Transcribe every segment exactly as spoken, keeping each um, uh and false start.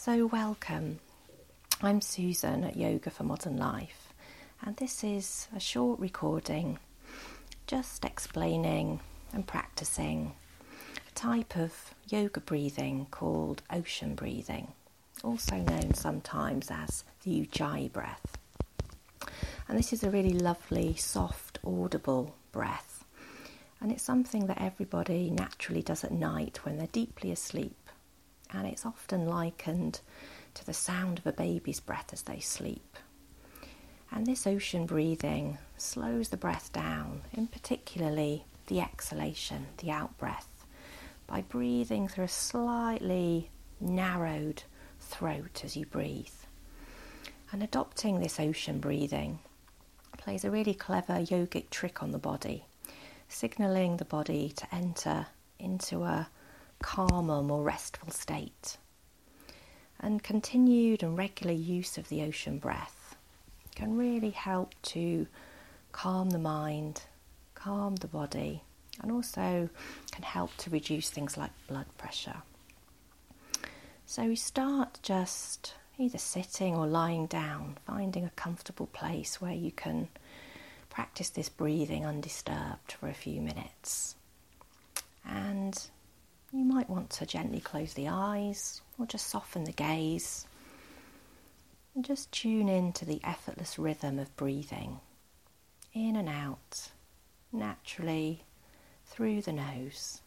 So welcome, I'm Susan at Yoga for Modern Life, and this is a short recording just explaining and practicing a type of yoga breathing called ocean breathing, also known sometimes as the Ujjayi breath. And this is a really lovely, soft, audible breath, and it's something that everybody naturally does at night when they're deeply asleep. And it's often likened to the sound of a baby's breath as they sleep. And this ocean breathing slows the breath down, in particularly the exhalation, the out-breath, by breathing through a slightly narrowed throat as you breathe. And adopting this ocean breathing plays a really clever yogic trick on the body, signalling the body to enter into a calmer, more restful state. And continued and regular use of the ocean breath can really help to calm the mind, calm the body, and also can help to reduce things like blood pressure. So we start just either sitting or lying down, finding a comfortable place where you can practice this breathing undisturbed for a few minutes. And you might want to gently close the eyes or just soften the gaze and just tune in to the effortless rhythm of breathing in and out, naturally through the nose.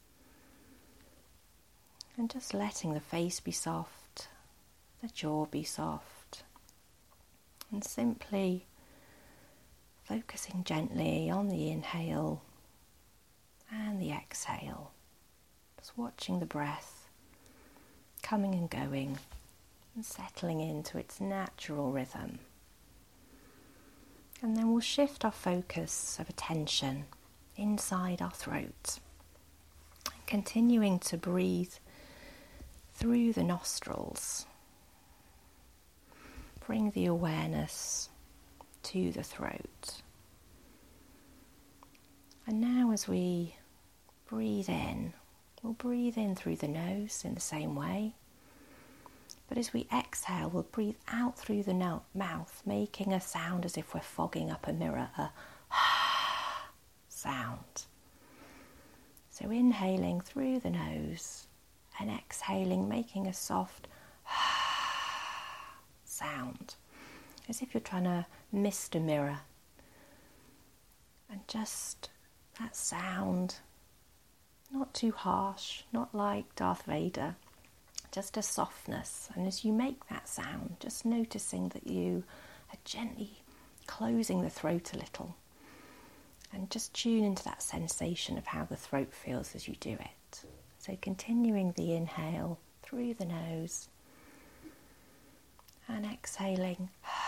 And just letting the face be soft, the jaw be soft, and simply focusing gently on the inhale and the exhale. Just watching the breath coming and going and settling into its natural rhythm. And then we'll shift our focus of attention inside our throat, continuing to breathe through the nostrils. Bring the awareness to the throat. And now as we breathe in, we'll breathe in through the nose in the same way. But as we exhale, we'll breathe out through the no- mouth, making a sound as if we're fogging up a mirror, a sound. So inhaling through the nose and exhaling, making a soft sound, as if you're trying to mist a mirror. And just that sound, not too harsh, not like Darth Vader, just a softness. And as you make that sound, just noticing that you are gently closing the throat a little, and just tune into that sensation of how the throat feels as you do it. So continuing the inhale through the nose and exhaling,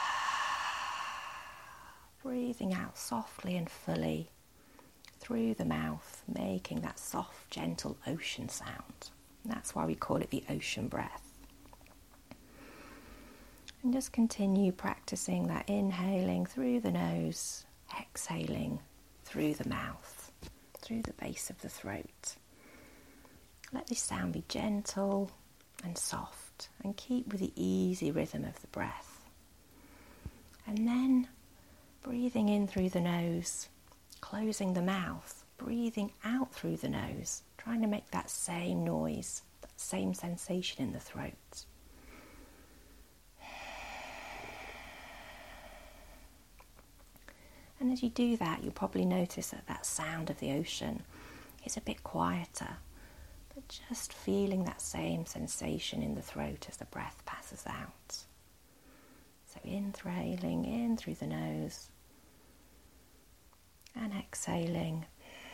breathing out softly and fully through the mouth, making that soft, gentle ocean sound. And that's why we call it the ocean breath. And just continue practicing that inhaling through the nose, exhaling through the mouth, through the base of the throat. Let this sound be gentle and soft, and keep with the easy rhythm of the breath. And then breathing in through the nose, closing the mouth, breathing out through the nose, trying to make that same noise, that same sensation in the throat. And as you do that, you'll probably notice that that sound of the ocean is a bit quieter, but just feeling that same sensation in the throat as the breath passes out. So inhaling in through the nose and exhaling,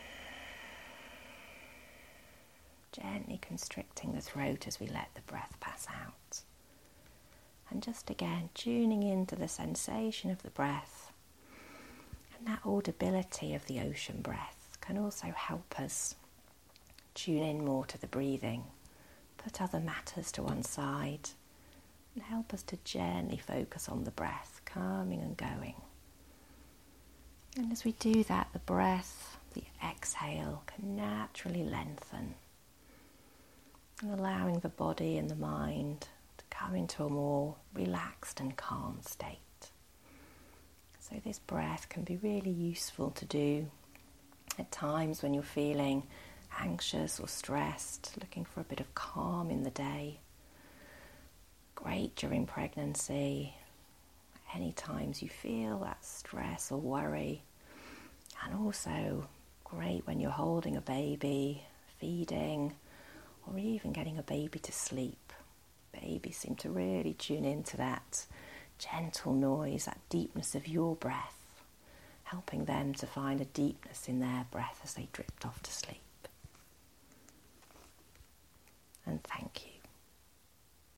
gently constricting the throat as we let the breath pass out. And just again tuning into the sensation of the breath, and that audibility of the ocean breath can also help us tune in more to the breathing, put other matters to one side, and help us to gently focus on the breath coming and going. And as we do that, the breath, the exhale, can naturally lengthen, and allowing the body and the mind to come into a more relaxed and calm state. So this breath can be really useful to do at times when you're feeling anxious or stressed, looking for a bit of calm in the day. Great during pregnancy, any times you feel that stress or worry, and also great when you're holding a baby, feeding, or even getting a baby to sleep. Babies seem to really tune into that gentle noise, that deepness of your breath, helping them to find a deepness in their breath as they drift off to sleep. And thank you.